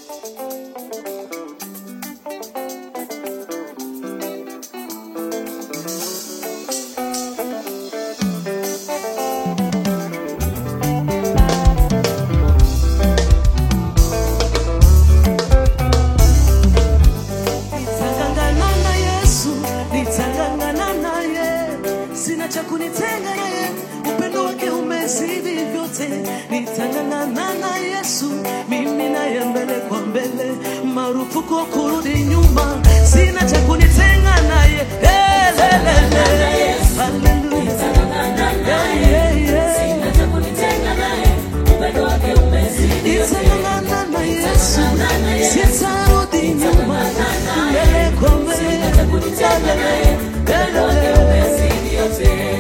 Marufuku kurudi nyuma, sina cha kunitenga naye. Hallelujah. Sina cha kunitenga naye, upendo wake umezidi yote. Nitang'ang'ana na Yesu, sitarudi nyuma, mbele kwa mbele. Sina cha kunitenga naye, upendo wake umezidi yote.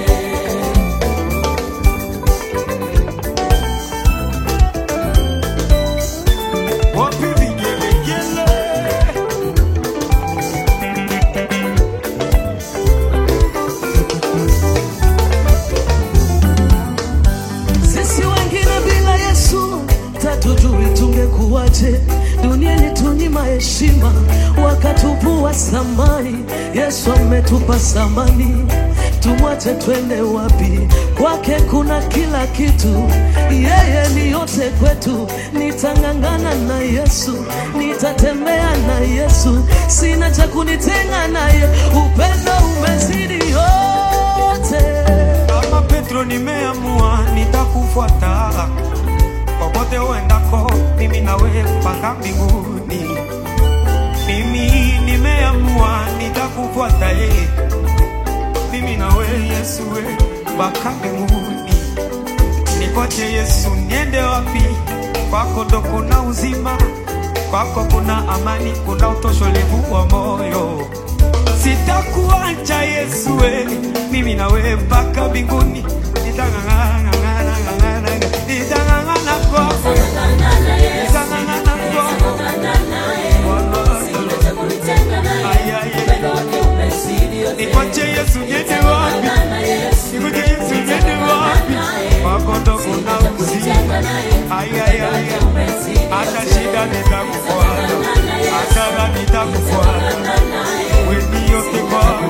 Dunia tunyima heshima, wakatupua samani. Yesu ametupa samani, tumwache twende wapi? Kwake kuna kila kitu, yeye ni yote kwetu. Nitang'ang'ana na Yesu, nitatembea na Yesu, sina cha kunitenga naye, upendo umezidi yote. Kama Petro nimeamua nitakufuata, popote uendako mimi nawe mpaka mbinguni. Mimi nimeamua nitakufuata mimi nawe Yesu mpaka mbinguni. Nikoche Yesu niende wapi? Kwako ndo kuna uzima, kwako kuna amani, kuna utosholevu wa moyo. Sitakuacha Yesu mimi nawe mpaka mbinguni. Nitang'ang'ana kwako, nitang'ang'ana kwako. Sina cha kunitenga naye, upendo wake umezidi yote. Nikoche Yesu niende wapi? Nikoche Yesu niende wapi? Kwako ndo kuna uzima. Hata shida nitakufuata, hata raha nitakufuata. Wewe ni yote kwako.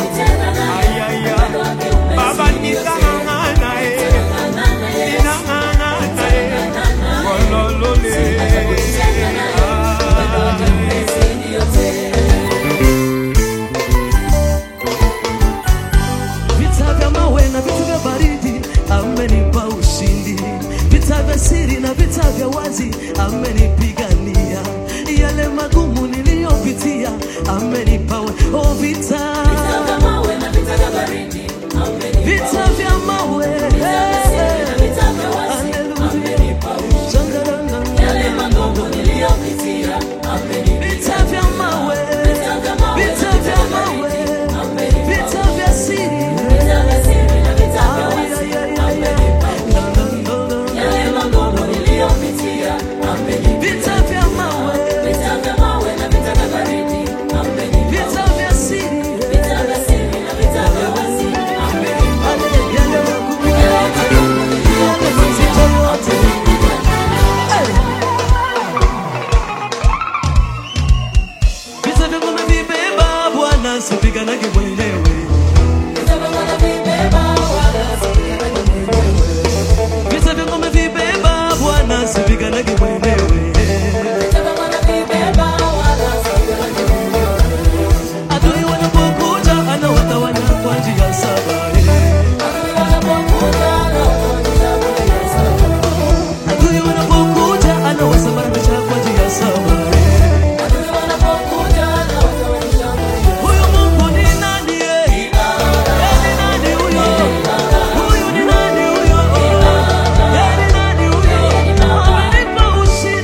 Baba nitang'ang'ana naye, nitang'ang'ana naye. Wololole. Vita vya mawe na vita vya baridi amenipa ushindi, vita vya siri na vita vya wazi amenipigania, yale magumu niliyopitia amenipa vita vya mawe na vita vya baridi amenipa, vita vya mawe na vita vya wazi amenipa ushindi, yale magumu niliyopitia amenipa, vita vya mawe vita vya mawe vita vya siri na vita vya wazi amenipa, yale magumu niliyopitia amenipa, vita vya mawe na vita vya baridi amenipa, vita vya siri na vita vya wazi amenipa, yale magumu mazito yote. Vita vyangu navibeba Bwana, sipiganagi mwenyewe. Vita vyangu navibeba Bwana, sipiganagi mwenyewe. Adui wanapokuja anawatawanya kwa njia saba. Adui wanapokuja anawasambaratisha kwa njia saba. Huyu Mungu ni nani? Ni nani huyo? Huyu ni nani huyo? Ni nani huyo? Amenipa ushindi.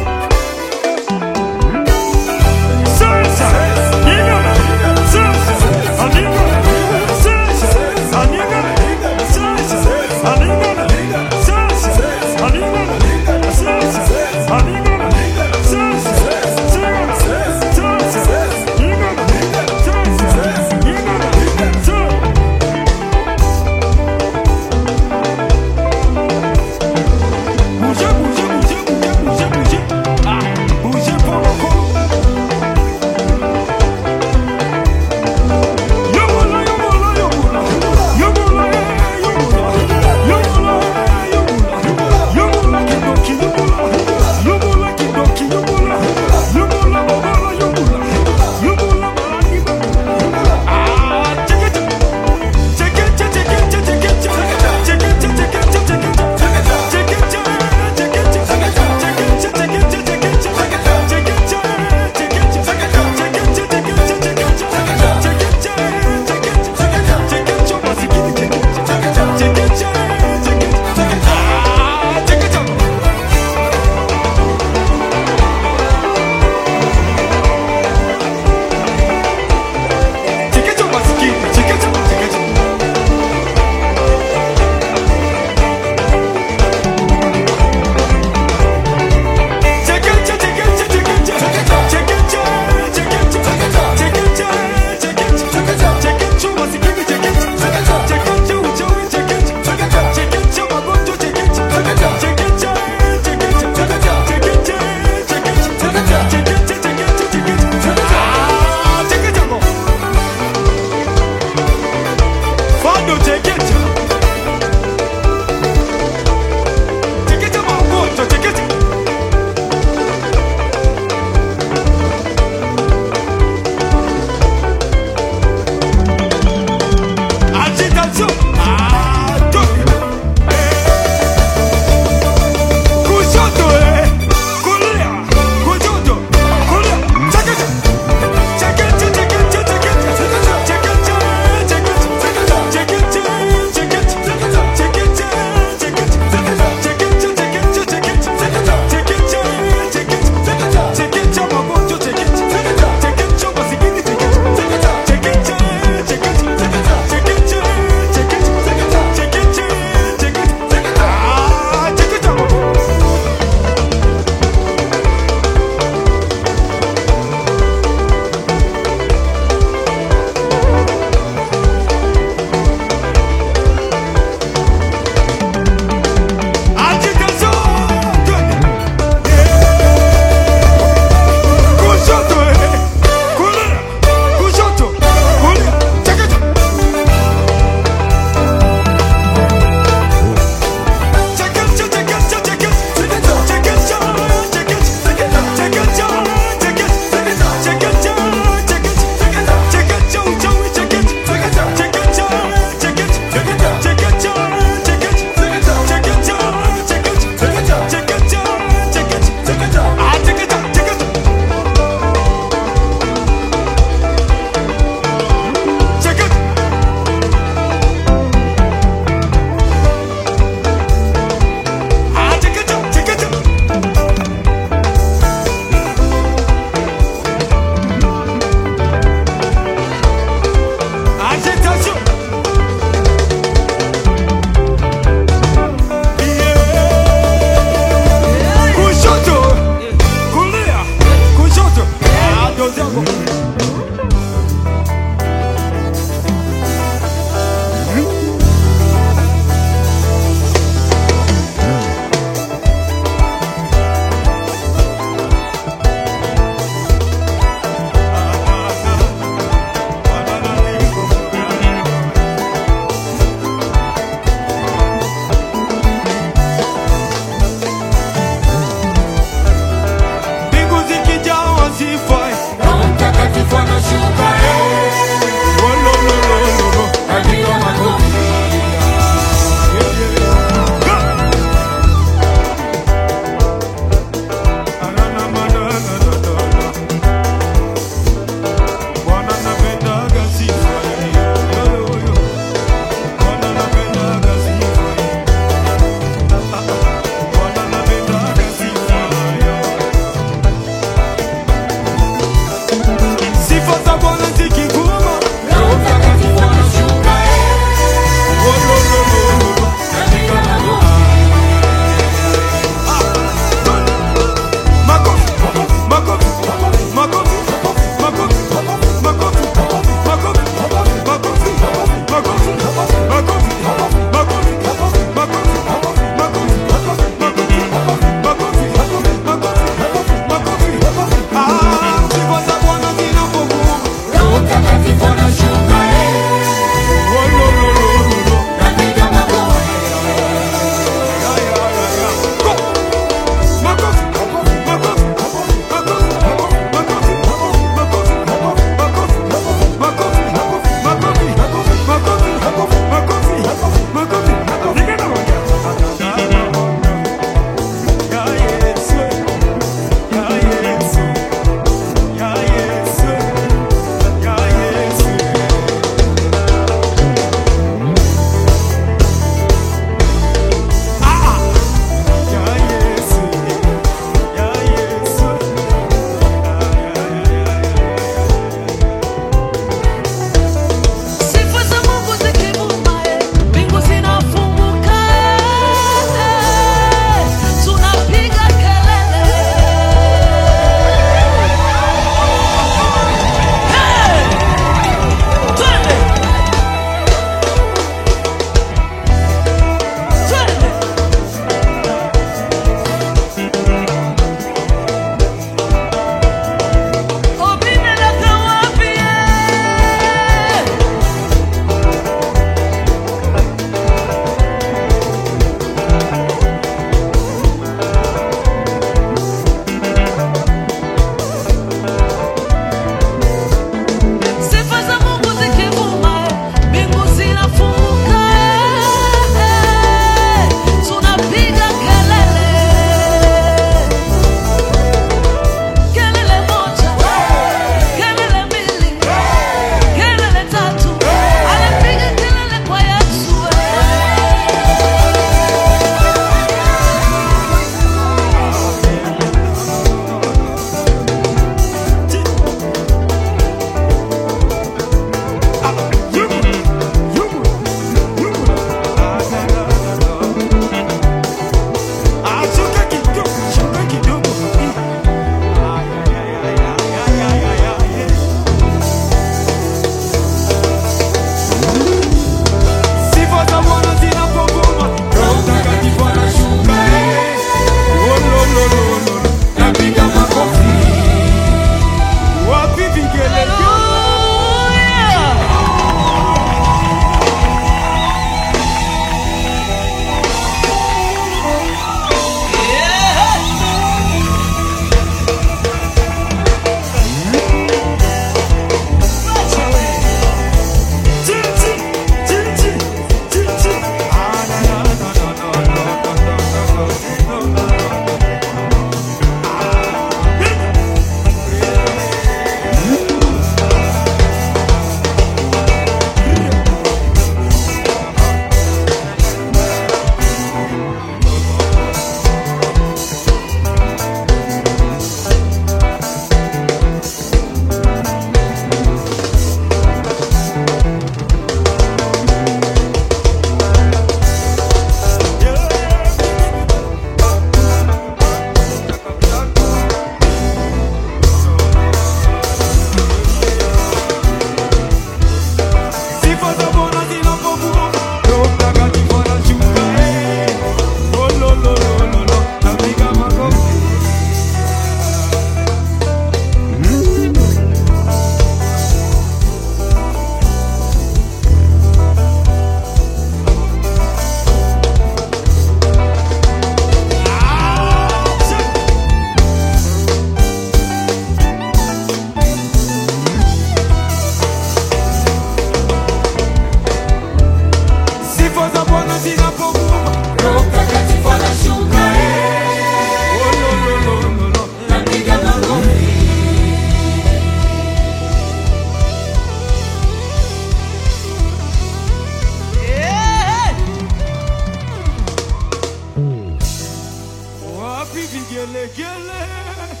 wapi vigelegele?